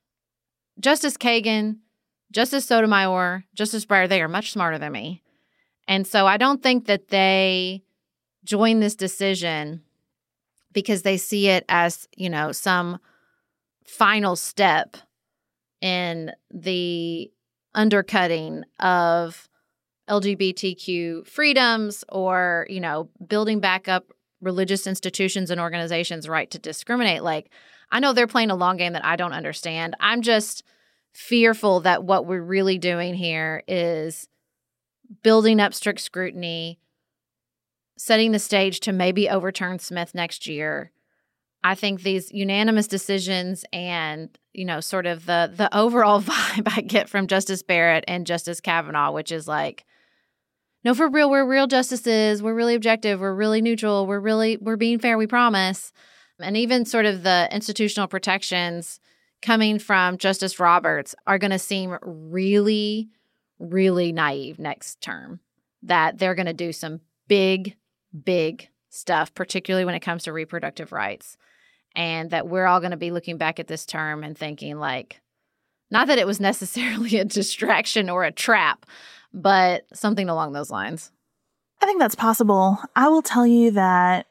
Justice Kagan, Justice Sotomayor, Justice Breyer, they are much smarter than me. And so I don't think that they join this decision because they see it as, you know, some final step in the undercutting of L G B T Q freedoms, or, you know, building back up religious institutions and organizations' right to discriminate. Like, I know they're playing a long game that I don't understand. I'm just fearful that what we're really doing here is building up strict scrutiny, setting the stage to maybe overturn Smith next year. I think these unanimous decisions and, you know, sort of the the overall vibe I get from Justice Barrett and Justice Kavanaugh, which is like, no, for real, we're real justices. We're really objective. We're really neutral. We're really, we're being fair, we promise. And even sort of the institutional protections coming from Justice Roberts are going to seem really, really naive next term, that they're going to do some big, big stuff, particularly when it comes to reproductive rights. And that we're all going to be looking back at this term and thinking like, not that it was necessarily a distraction or a trap, but something along those lines. I think that's possible. I will tell you that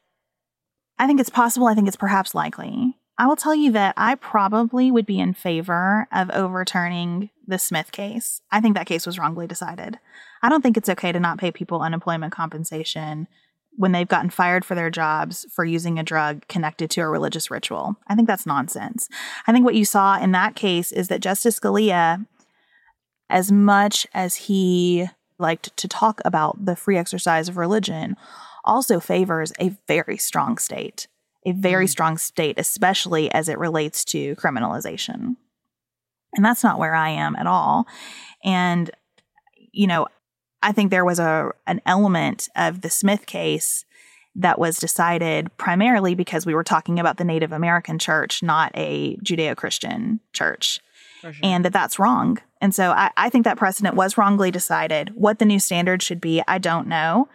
I think it's possible. I think it's perhaps likely. I will tell you that I probably would be in favor of overturning the Smith case. I think that case was wrongly decided. I don't think it's okay to not pay people unemployment compensation when they've gotten fired for their jobs for using a drug connected to a religious ritual. I think that's nonsense. I think what you saw in that case is that Justice Scalia, as much as he liked to talk about the free exercise of religion, also favors a very strong state, a very mm. strong state, especially as it relates to criminalization. And that's not where I am at all. And, you know, I think there was a an element of the Smith case that was decided primarily because we were talking about the Native American church, not a Judeo-Christian church, sure. And that that's wrong. And so I, I think that precedent was wrongly decided. What the new standard should be, I don't know.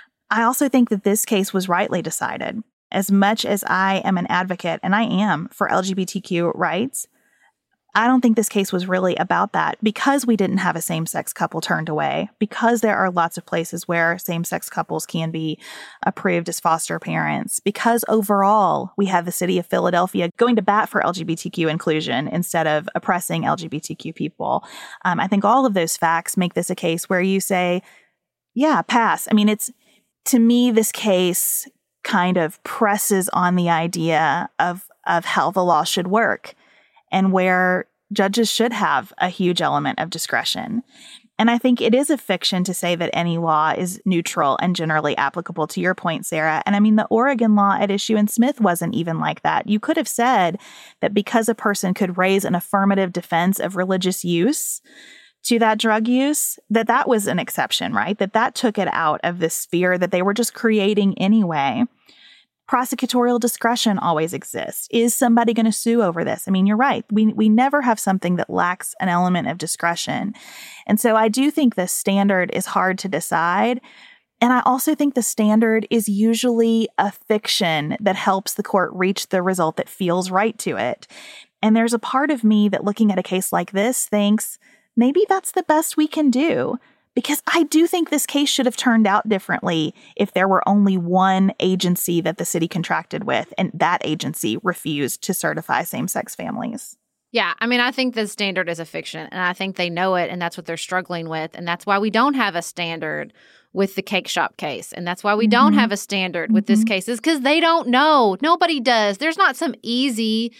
I also think that this case was rightly decided. As much as I am an advocate, and I am, for L G B T Q rights, I don't think this case was really about that because we didn't have a same-sex couple turned away, because there are lots of places where same-sex couples can be approved as foster parents, because overall we have the city of Philadelphia going to bat for L G B T Q inclusion instead of oppressing L G B T Q people. Um, I think all of those facts make this a case where you say, yeah, pass. I mean, it's, to me, this case kind of presses on the idea of, of how the law should work, and where judges should have a huge element of discretion. And I think it is a fiction to say that any law is neutral and generally applicable, to your point, Sarah. And I mean, the Oregon law at issue in Smith wasn't even like that. You could have said that because a person could raise an affirmative defense of religious use to that drug use, that that was an exception, right? That that took it out of this sphere that they were just creating anyway. Prosecutorial discretion always exists. Is somebody going to sue over this? I mean, you're right. We we never have something that lacks an element of discretion. And so I do think the standard is hard to decide. And I also think the standard is usually a fiction that helps the court reach the result that feels right to it. And there's a part of me that, looking at a case like this, thinks maybe that's the best we can do. Because I do think this case should have turned out differently if there were only one agency that the city contracted with, and that agency refused to certify same-sex families. Yeah, I mean, I think the standard is a fiction, and I think they know it, and that's what they're struggling with. And that's why we don't have a standard with the cake shop case. And that's why we mm-hmm. don't have a standard with mm-hmm. this case, is because they don't know. Nobody does. There's not some easy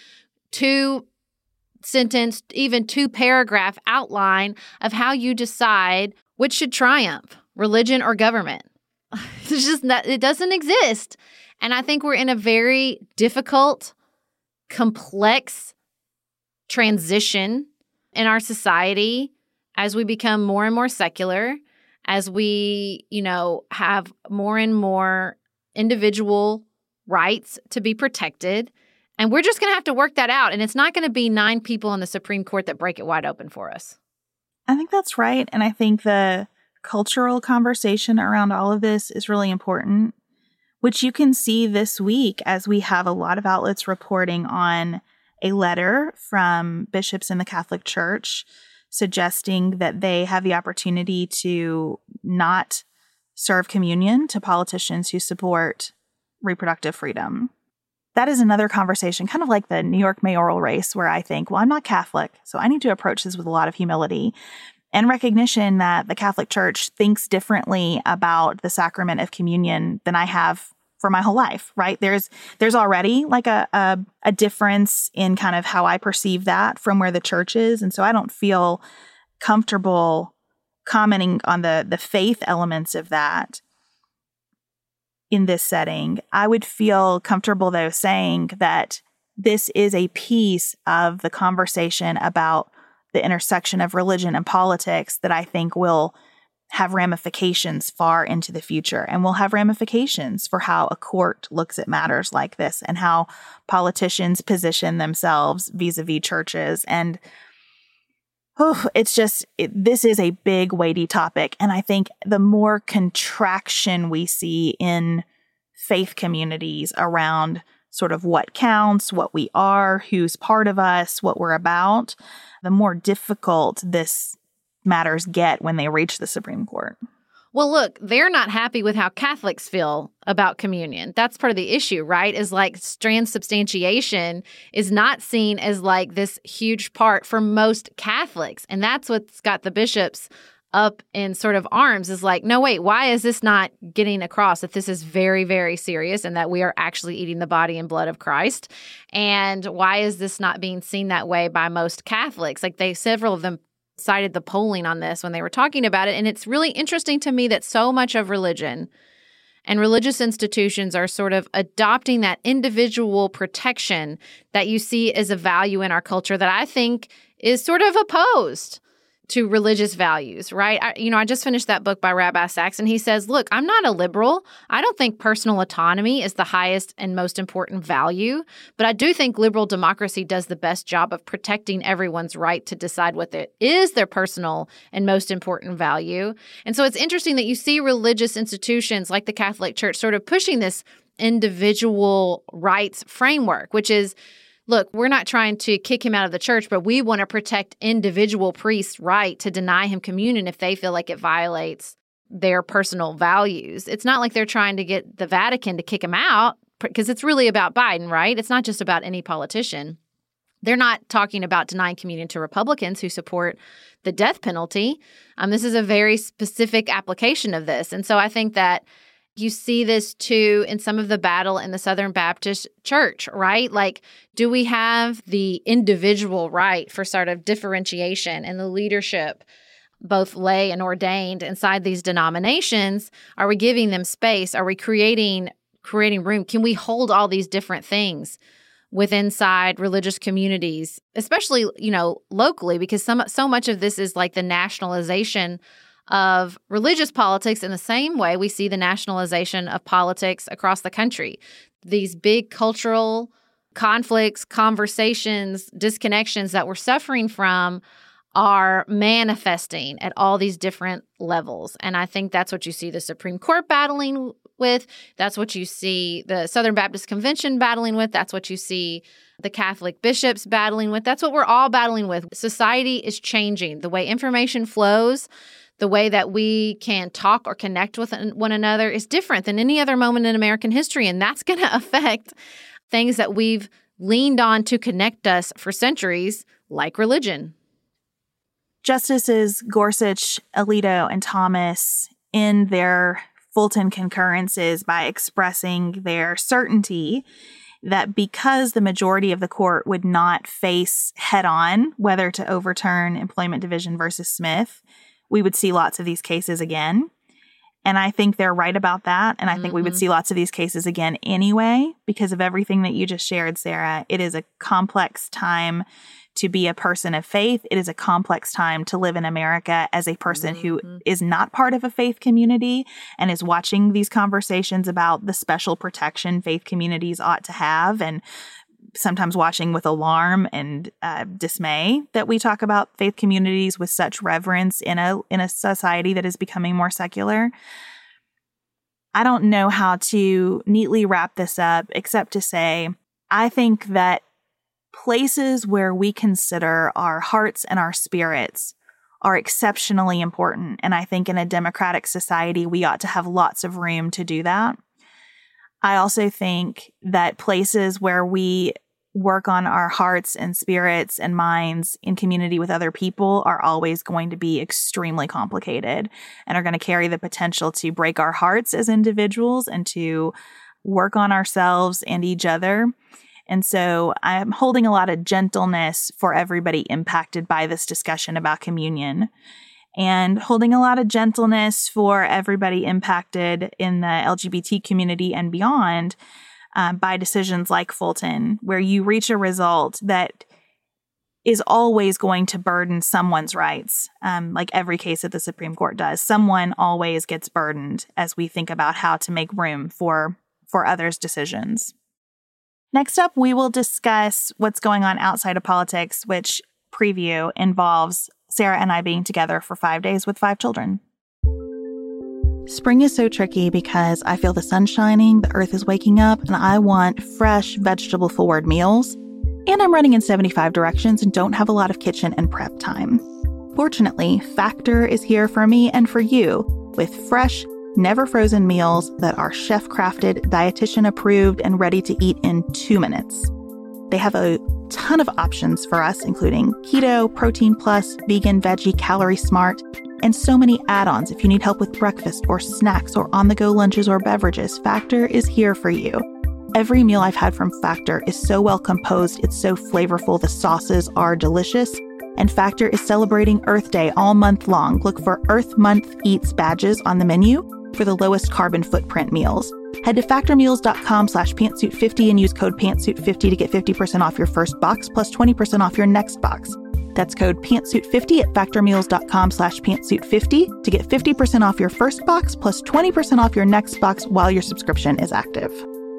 two sentence, even two paragraph outline of how you decide which should triumph, religion or government. It's just that it doesn't exist. And I think we're in a very difficult, complex transition in our society as we become more and more secular, as we, you know, have more and more individual rights to be protected. And we're just going to have to work that out. And it's not going to be nine people on the Supreme Court that break it wide open for us. I think that's right. And I think the cultural conversation around all of this is really important, which you can see this week as we have a lot of outlets reporting on a letter from bishops in the Catholic Church suggesting that they have the opportunity to not serve communion to politicians who support reproductive freedom. That is another conversation, kind of like the New York mayoral race, where I think, well, I'm not Catholic, so I need to approach this with a lot of humility and recognition that the Catholic Church thinks differently about the sacrament of communion than I have for my whole life, right? There's there's already like a, a a difference in kind of how I perceive that from where the church is. And so I don't feel comfortable commenting on the the faith elements of that in this setting. I would feel comfortable, though, saying that this is a piece of the conversation about the intersection of religion and politics that I think will have ramifications far into the future, and will have ramifications for how a court looks at matters like this and how politicians position themselves vis-a-vis churches. And oh, it's just, it, this is a big, weighty topic. And I think the more contraction we see in faith communities around sort of what counts, what we are, who's part of us, what we're about, the more difficult this matters get when they reach the Supreme Court. Well, look, they're not happy with how Catholics feel about communion. That's part of the issue, right? Is like transubstantiation is not seen as like this huge part for most Catholics. And that's what's got the bishops up in sort of arms, is like, no, wait, why is this not getting across that this is very, very serious and that we are actually eating the body and blood of Christ? And why is this not being seen that way by most Catholics? Like they, several of them cited the polling on this when they were talking about it. And it's really interesting to me that so much of religion and religious institutions are sort of adopting that individual protection that you see as a value in our culture that I think is sort of opposed to religious values, right? I, you know, I just finished that book by Rabbi Sacks, and he says, look, I'm not a liberal. I don't think personal autonomy is the highest and most important value, but I do think liberal democracy does the best job of protecting everyone's right to decide what their, is their personal and most important value. And so it's interesting that you see religious institutions like the Catholic Church sort of pushing this individual rights framework, which is, look, we're not trying to kick him out of the church, but we want to protect individual priests' right to deny him communion if they feel like it violates their personal values. It's not like they're trying to get the Vatican to kick him out, because it's really about Biden, right? It's not just about any politician. They're not talking about denying communion to Republicans who support the death penalty. Um, this is a very specific application of this. And so I think that you see this, too, in some of the battle in the Southern Baptist Church, right? Like, do we have the individual right for sort of differentiation and the leadership, both lay and ordained, inside these denominations? Are we giving them space? Are we creating creating room? Can we hold all these different things within inside religious communities, especially, you know, locally? Because some so much of this is like the nationalization of religious politics. In the same way we see the nationalization of politics across the country. These big cultural conflicts, conversations, disconnections that we're suffering from are manifesting at all these different levels. And I think that's what you see the Supreme Court battling with. That's what you see the Southern Baptist Convention battling with. That's what you see the Catholic bishops battling with. That's what we're all battling with. Society is changing. The way information flows, the way that we can talk or connect with one another is different than any other moment in American history. And that's going to affect things that we've leaned on to connect us for centuries, like religion. Justices Gorsuch, Alito, and Thomas, in their Fulton concurrences, by expressing their certainty that because the majority of the court would not face head-on whether to overturn Employment Division versus Smith, we would see lots of these cases again. And I think they're right about that. And I think mm-hmm. we would see lots of these cases again anyway, because of everything that you just shared, Sarah. It is a complex time to be a person of faith. It is a complex time to live in America as a person mm-hmm. who is not part of a faith community and is watching these conversations about the special protection faith communities ought to have, and sometimes watching with alarm and uh, dismay that we talk about faith communities with such reverence in a in a society that is becoming more secular. I don't know how to neatly wrap this up except to say, I think that places where we consider our hearts and our spirits are exceptionally important. And I think in a democratic society, we ought to have lots of room to do that. I also think that places where we work on our hearts and spirits and minds in community with other people are always going to be extremely complicated and are going to carry the potential to break our hearts as individuals and to work on ourselves and each other. And so I'm holding a lot of gentleness for everybody impacted by this discussion about communion, and holding a lot of gentleness for everybody impacted in the L G B T community and beyond uh, by decisions like Fulton, where you reach a result that is always going to burden someone's rights, um, like every case that the Supreme Court does. Someone always gets burdened as we think about how to make room for, for others' decisions. Next up, we will discuss what's going on outside of politics, which preview involves Sarah and I being together for five days with five children. Spring is so tricky because I feel the sun shining, the earth is waking up, and I want fresh, vegetable-forward meals. And I'm running in seventy-five directions and don't have a lot of kitchen and prep time. Fortunately, Factor is here for me and for you with fresh, never frozen meals that are chef-crafted, dietitian-approved, and ready to eat in two minutes. They have a ton of options for us, including keto, protein plus, vegan, veggie, calorie smart, and so many add-ons if you need help with breakfast or snacks or on-the-go lunches or beverages. Factor is here for you. Every meal I've had from Factor is so well composed, it's so flavorful, the sauces are delicious, and Factor is celebrating Earth Day all month long. Look for Earth Month Eats badges on the menu for the lowest carbon footprint meals. Head to factormeals.com slash pantsuit50 and use code pantsuit fifty to get fifty percent off your first box plus twenty percent off your next box. That's code pantsuit fifty at factormeals.com slash pantsuit50 to get fifty percent off your first box plus twenty percent off your next box while your subscription is active.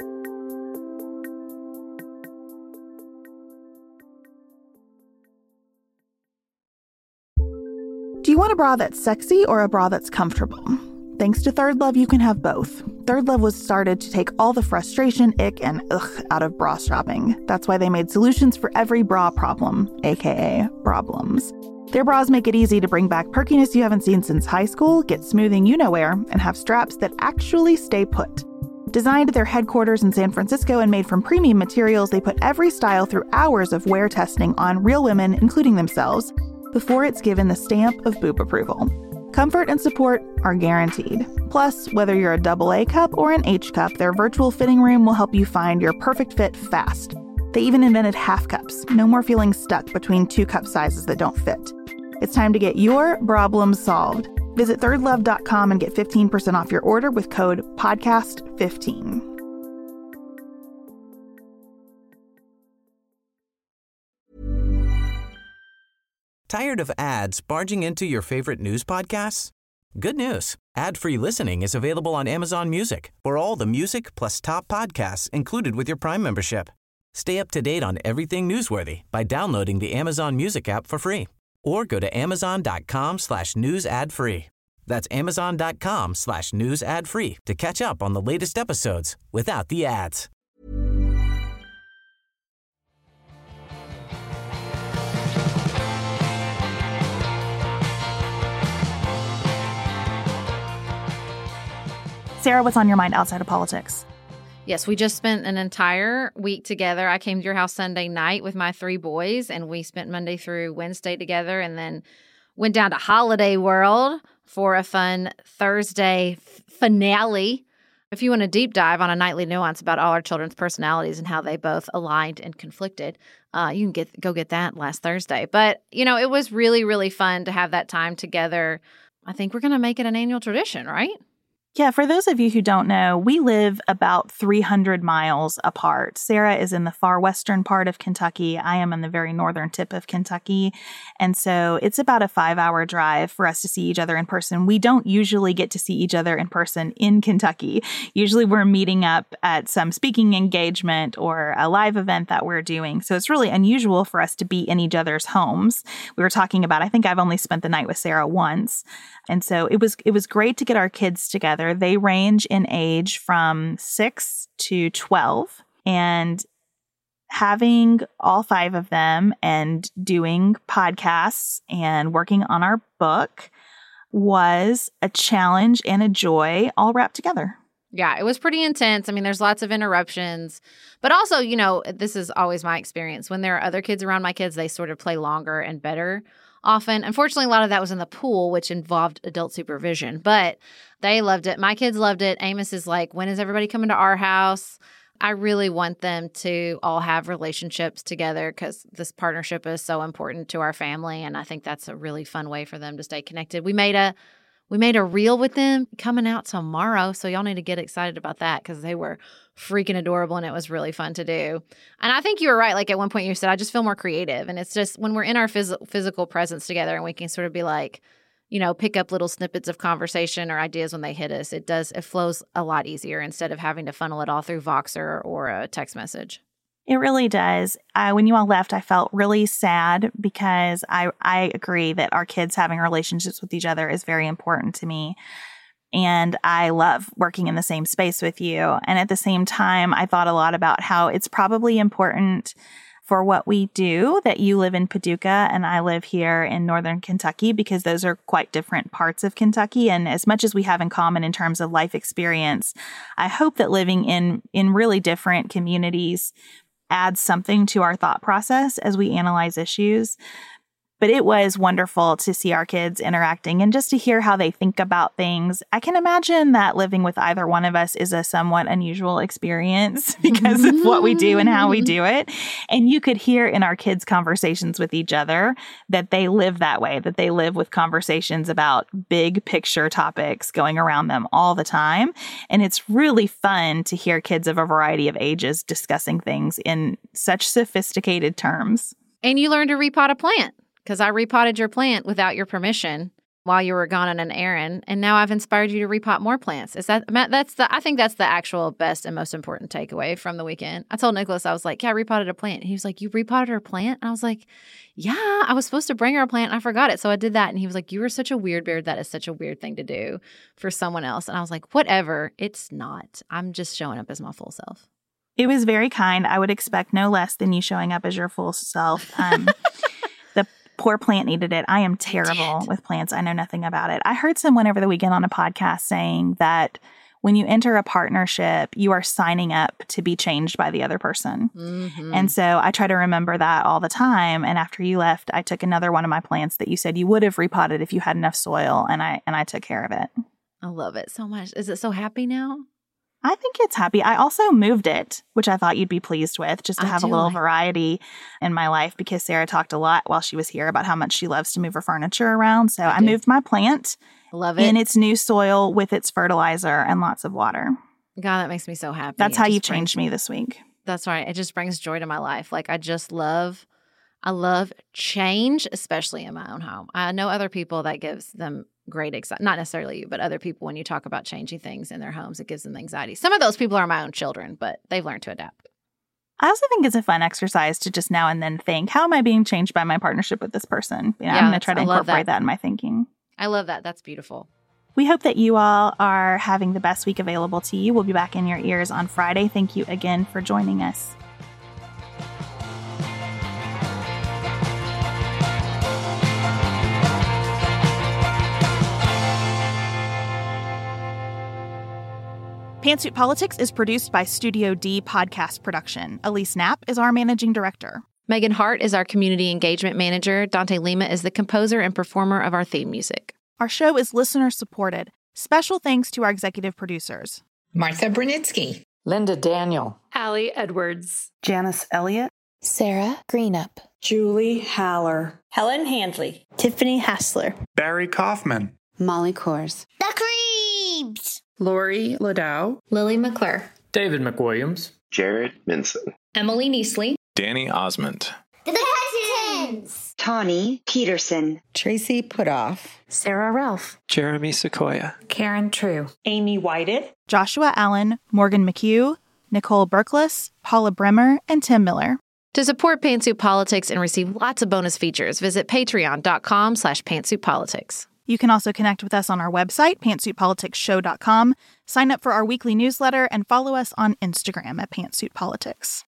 Do you want a bra that's sexy or a bra that's comfortable? Thanks to Third Love, you can have both. Third Love was started to take all the frustration, ick, and ugh out of bra shopping. That's why they made solutions for every bra problem, aka problems. Their bras make it easy to bring back perkiness you haven't seen since high school, get smoothing you-know-where, and have straps that actually stay put. Designed at their headquarters in San Francisco and made from premium materials, they put every style through hours of wear testing on real women, including themselves, before it's given the stamp of boob approval. Comfort and support are guaranteed. Plus, whether you're a double A cup or an H cup, their virtual fitting room will help you find your perfect fit fast. They even invented half cups. No more feeling stuck between two cup sizes that don't fit. It's time to get your problem solved. Visit third love dot com and get fifteen percent off your order with code podcast fifteen. Tired of ads barging into your favorite news podcasts? Good news. Ad-free listening is available on Amazon Music for all the music plus top podcasts included with your Prime membership. Stay up to date on everything newsworthy by downloading the Amazon Music app for free or go to amazon.com slash news ad free. That's amazon.com slash news ad free to catch up on the latest episodes without the ads. Sarah, what's on your mind outside of politics? Yes, we just spent an entire week together. I came to your house Sunday night with my three boys, and we spent Monday through Wednesday together, and then went down to Holiday World for a fun Thursday f- finale. If you want a deep dive on a nightly nuance about all our children's personalities and how they both aligned and conflicted, uh, you can get go get that last Thursday. But, you know, it was really, really fun to have that time together. I think we're going to make it an annual tradition, right? Yeah, for those of you who don't know, we live about three hundred miles apart. Sarah is in the far western part of Kentucky. I am in the very northern tip of Kentucky. And so it's about a five-hour drive for us to see each other in person. We don't usually get to see each other in person in Kentucky. Usually we're meeting up at some speaking engagement or a live event that we're doing. So it's really unusual for us to be in each other's homes. We were talking about, I think I've only spent the night with Sarah once. And so it was it was great to get our kids together. They range in age from six to twelve. And having all five of them and doing podcasts and working on our book was a challenge and a joy all wrapped together. Yeah, it was pretty intense. I mean, there's lots of interruptions. But also, you know, this is always my experience. When there are other kids around my kids, they sort of play longer and better often. Unfortunately, a lot of that was in the pool, which involved adult supervision, but they loved it. My kids loved it. Amos is like, when is everybody coming to our house? I really want them to all have relationships together because this partnership is so important to our family, and I think that's a really fun way for them to stay connected. We made a we made a reel with them coming out tomorrow, so y'all need to get excited about that because they were freaking adorable, and it was really fun to do. And I think you were right. Like at one point you said, I just feel more creative, and it's just when we're in our phys- physical presence together and we can sort of be like, you know, pick up little snippets of conversation or ideas when they hit us. It does, it flows a lot easier instead of having to funnel it all through Voxer or a text message. It really does. I, when you all left, I felt really sad because I, I agree that our kids having relationships with each other is very important to me. And I love working in the same space with you. And at the same time, I thought a lot about how it's probably important for what we do that you live in Paducah and I live here in Northern Kentucky, because those are quite different parts of Kentucky. And as much as we have in common in terms of life experience, I hope that living in, in really different communities adds something to our thought process as we analyze issues. But it was wonderful to see our kids interacting and just to hear how they think about things. I can imagine that living with either one of us is a somewhat unusual experience because of what we do and how we do it. And you could hear in our kids' conversations with each other that they live that way, that they live with conversations about big picture topics going around them all the time. And it's really fun to hear kids of a variety of ages discussing things in such sophisticated terms. And you learn to repot a plant. Because I repotted your plant without your permission while you were gone on an errand, and now I've inspired you to repot more plants. Is that that's the I think that's the actual best and most important takeaway from the weekend. I told Nicholas, I was like, yeah, I repotted a plant. And he was like, you repotted her plant? And I was like, yeah, I was supposed to bring her a plant and I forgot it. So I did that. And he was like, you were such a weird beard. That is such a weird thing to do for someone else. And I was like, whatever. It's not. I'm just showing up as my full self. It was very kind. I would expect no less than you showing up as your full self. Um Poor plant needed it. I am terrible with plants. I know nothing about it. I heard someone over the weekend on a podcast saying that when you enter a partnership, you are signing up to be changed by the other person. Mm-hmm. And so I try to remember that all the time. And after you left, I took another one of my plants that you said you would have repotted if you had enough soil, and I and I took care of it. I love it so much. Is it so happy now? I think it's happy. I also moved it, which I thought you'd be pleased with, just to I have a do little like- variety in my life, because Sarah talked a lot while she was here about how much she loves to move her furniture around. So I, I moved my plant Love it. in its new soil with its fertilizer and lots of water. God, that makes me so happy. That's It how just you brings- changed me this week. That's right. It just brings joy to my life. Like I just love, I love change, especially in my own home. I know other people that gives them great anxiety. Not necessarily you, but other people, when you talk about changing things in their homes, it gives them anxiety. Some of those people are my own children, but they've learned to adapt. I also think it's a fun exercise to just now and then think, how am I being changed by my partnership with this person? You know, Yeah, I'm going to try to I love incorporate that. that in my thinking. I love that. That's beautiful. We hope that you all are having the best week available to you. We'll be back in your ears on Friday. Thank you again for joining us. Pantsuit Politics is produced by Studio D Podcast Production. Elise Knapp is our managing director. Megan Hart is our community engagement manager. Dante Lima is the composer and performer of our theme music. Our show is listener supported. Special thanks to our executive producers: Martha Brunitsky, Linda Daniel, Allie Edwards, Janice Elliott, Sarah Greenup, Julie Haller, Helen Handley, Tiffany Hassler, Barry Kaufman, Molly Kors, The Creeps, Lori Ladow, Lily McClure, David McWilliams, Jared Minson, Emily Neasley, Danny Osmond, The Cousins, Tawny Peterson, Tracy Putoff, Sarah Ralph, Jeremy Sequoia, Karen True, Amy Whited, Joshua Allen, Morgan McHugh, Nicole Berkless, Paula Bremer, and Tim Miller. To support Pantsuit Politics and receive lots of bonus features, visit patreon.com slash pantsuitpolitics. You can also connect with us on our website, pantsuit politics show dot com, sign up for our weekly newsletter, and follow us on Instagram at Pantsuit Politics.